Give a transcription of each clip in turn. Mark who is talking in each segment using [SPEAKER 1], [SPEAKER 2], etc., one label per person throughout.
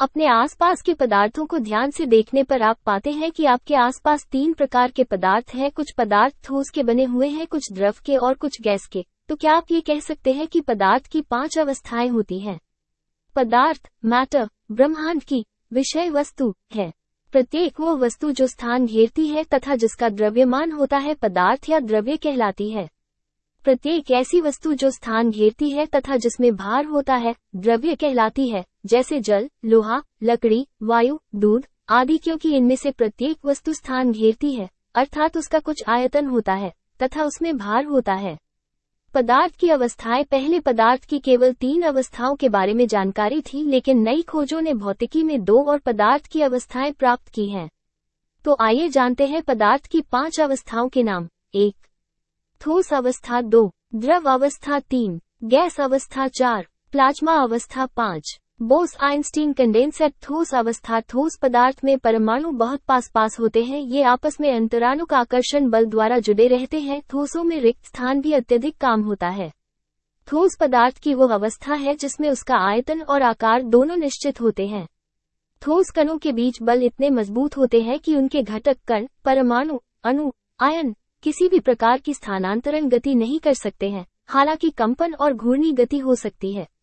[SPEAKER 1] अपने आसपास के पदार्थों को ध्यान से देखने पर आप पाते हैं कि आपके आसपास 3 प्रकार के पदार्थ हैं। कुछ पदार्थ ठोस के बने हुए हैं, कुछ द्रव के और कुछ गैस के। तो क्या आप ये कह सकते हैं कि पदार्थ की 5 अवस्थाएं होती हैं? पदार्थ, मैटर, ब्रह्मांड की विषय वस्तु है। प्रत्येक वो वस्तु जो स्थान घेरती है तथा जिसका द्रव्यमान होता है पदार्थ या द्रव्य कहलाती है। प्रत्येक ऐसी वस्तु जो स्थान घेरती है तथा जिसमें भार होता है द्रव्य कहलाती है, जैसे जल, लोहा, लकड़ी, वायु, दूध आदि, क्योंकि इनमें से प्रत्येक वस्तु स्थान घेरती है, अर्थात उसका कुछ आयतन होता है तथा उसमें भार होता है। पदार्थ की अवस्थाएं। पहले पदार्थ की केवल 3 अवस्थाओं के बारे में जानकारी थी, लेकिन नई खोजों ने भौतिकी में 2 और पदार्थ की अवस्थाएं प्राप्त की हैं। तो आइए जानते हैं पदार्थ की 5 अवस्थाओं के नाम। 1. ठोस अवस्था, 2. द्रव अवस्था, 3. गैस अवस्था, 4. प्लाज्मा अवस्था, 5. Bose Einstein condenser. ठोस अवस्था। ठोस पदार्थ में परमाणु बहुत पास होते हैं, ये आपस में अंतरानुक आकर्षण बल द्वारा जुड़े रहते हैं। ठोसों में रिक्त स्थान भी अत्यधिक काम होता है। ठोस पदार्थ की वो अवस्था है जिसमें उसका आयतन और आकार दोनों निश्चित होते हैं। ठोस कणों के बीच बल इतने मजबूत होते हैं कि उनके घटक कण, परमाणु, अणु, आयन किसी भी प्रकार की स्थानांतरण गति नहीं कर सकते हैं, हालांकि कंपन और घूर्णी गति हो सकती है।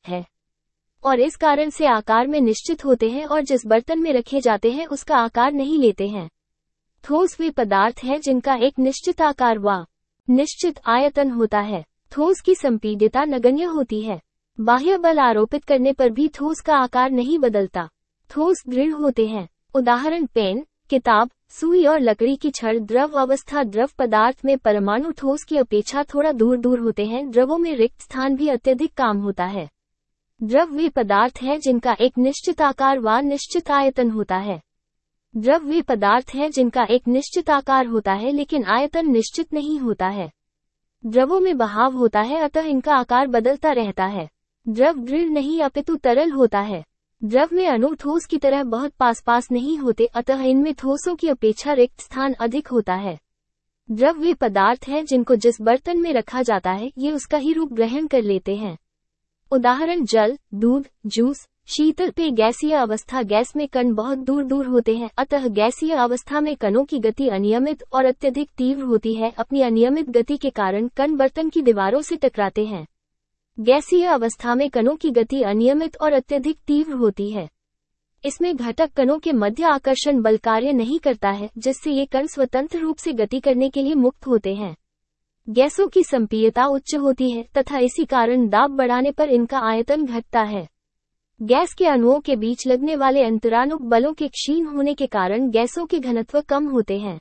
[SPEAKER 1] और इस कारण से आकार में निश्चित होते हैं और जिस बर्तन में रखे जाते हैं उसका आकार नहीं लेते हैं। ठोस वे पदार्थ हैं जिनका एक निश्चित आकार व निश्चित आयतन होता है। ठोस की संपीड्यता नगण्य होती है। बाह्य बल आरोपित करने पर भी ठोस का आकार नहीं बदलता। ठोस दृढ़ होते हैं। उदाहरण पेन, किताब, सुई और लकड़ी की छड़। द्रव अवस्था। द्रव पदार्थ में परमाणु ठोस की अपेक्षा थोड़ा दूर होते हैं। द्रवों में रिक्त स्थान भी अत्यधिक काम होता है। द्रव वे पदार्थ हैं जिनका एक निश्चित आकार व निश्चित आयतन होता है। द्रव वे पदार्थ हैं जिनका एक निश्चित आकार होता है लेकिन आयतन निश्चित नहीं होता है। द्रवों में बहाव होता है, अतः इनका आकार बदलता रहता है। द्रव दृढ़ नहीं अपितु तरल होता है। द्रव में अणु ठोस की तरह बहुत पास नहीं होते, अतः इनमें ठोसों की अपेक्षा रिक्त स्थान अधिक होता है। द्रव वे पदार्थ हैं जिनको जिस बर्तन में रखा जाता है ये उसका ही रूप ग्रहण कर लेते हैं। उदाहरण जल, दूध, जूस, शीतल पेय। गैसीय अवस्था। गैस में कण बहुत दूर होते हैं, अतः गैसीय अवस्था में कणों की गति अनियमित और अत्यधिक तीव्र होती है। अपनी अनियमित गति के कारण कण बर्तन की दीवारों से टकराते हैं। गैसीय अवस्था में कणों की गति अनियमित और अत्यधिक तीव्र होती है। इसमें घटक कणों के मध्य आकर्षण बल कार्य नहीं करता है, जिससे ये कण स्वतंत्र रूप से गति करने के लिए मुक्त होते हैं। गैसों की संपीयता उच्च होती है तथा इसी कारण दाब बढ़ाने पर इनका आयतन घटता है। गैस के अणुओं के बीच लगने वाले अंतरानुक बलों के क्षीण होने के कारण गैसों के घनत्व कम होते हैं।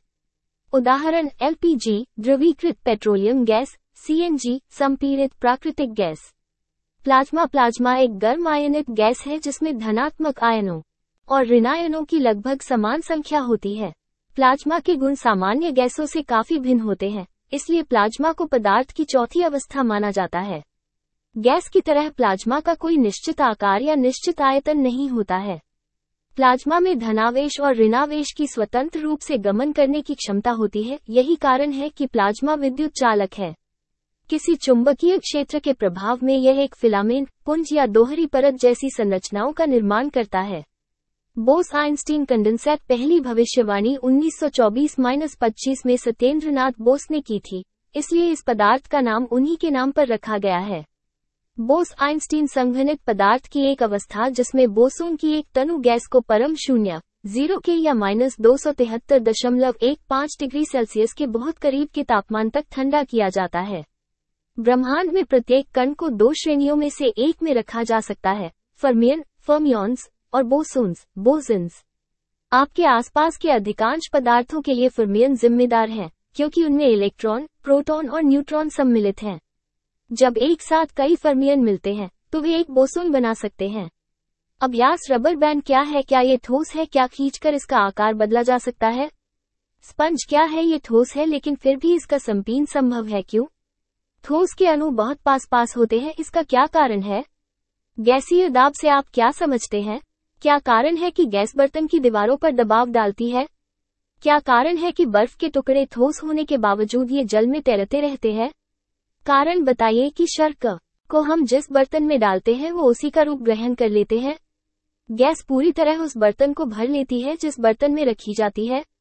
[SPEAKER 1] उदाहरण एलपीजी, द्रवीकृत पेट्रोलियम गैस, सीएनजी, संपीड़ित प्राकृतिक गैस। प्लाज्मा। प्लाज्मा एक गर्म आयनित गैस है जिसमें धनात्मक आयनों और ऋणायनों की लगभग समान संख्या होती है। प्लाज्मा के गुण सामान्य गैसों से काफी भिन्न होते हैं, इसलिए प्लाज्मा को पदार्थ की चौथी अवस्था माना जाता है। गैस की तरह प्लाज्मा का कोई निश्चित आकार या निश्चित आयतन नहीं होता है। प्लाज्मा में धनावेश और ऋणावेश की स्वतंत्र रूप से गमन करने की क्षमता होती है। यही कारण है कि प्लाज्मा विद्युत चालक है। किसी चुंबकीय क्षेत्र के प्रभाव में यह एक फिलामेंट, पुंज या दोहरी परत जैसी संरचनाओं का निर्माण करता है। Bose Einstein condenser. पहली भविष्यवाणी 1924-25 में सत्येंद्रनाथ बोस ने की थी, इसलिए इस पदार्थ का नाम उन्हीं के नाम पर रखा गया है। बोस-आइंस्टीन संघनित पदार्थ की एक अवस्था जिसमें बोसोन की एक तनु गैस को परम शून्य 0 के या -273.15 डिग्री सेल्सियस के बहुत करीब के तापमान तक ठंडा किया जाता है। ब्रह्मांड में प्रत्येक कण को 2 श्रेणियों में से एक में रखा जा सकता है, फर्मियन, फर्मियॉन्स और बोसोन्स, बोसन्स। आपके आसपास के अधिकांश पदार्थों के लिए फर्मियन जिम्मेदार हैं, क्योंकि उनमें इलेक्ट्रॉन, प्रोटॉन और न्यूट्रॉन सम्मिलित हैं। जब एक साथ कई फर्मियन मिलते हैं तो वे एक बोसोन बना सकते हैं। अभ्यास। रबर बैंड क्या है? क्या ये ठोस है? क्या खींचकर इसका आकार बदला जा सकता है? स्पंज क्या है? ये ठोस है लेकिन फिर भी इसका संपीन संभव है, क्यों? ठोस के अणु बहुत पास होते हैं, इसका क्या कारण है? गैसीय दाब से आप क्या समझते हैं? क्या कारण है कि गैस बर्तन की दीवारों पर दबाव डालती है? क्या कारण है कि बर्फ के टुकड़े ठोस होने के बावजूद ये जल में तैरते रहते हैं? कारण बताइए कि शर्करा को हम जिस बर्तन में डालते हैं वो उसी का रूप ग्रहण कर लेते हैं। गैस पूरी तरह उस बर्तन को भर लेती है जिस बर्तन में रखी जाती है,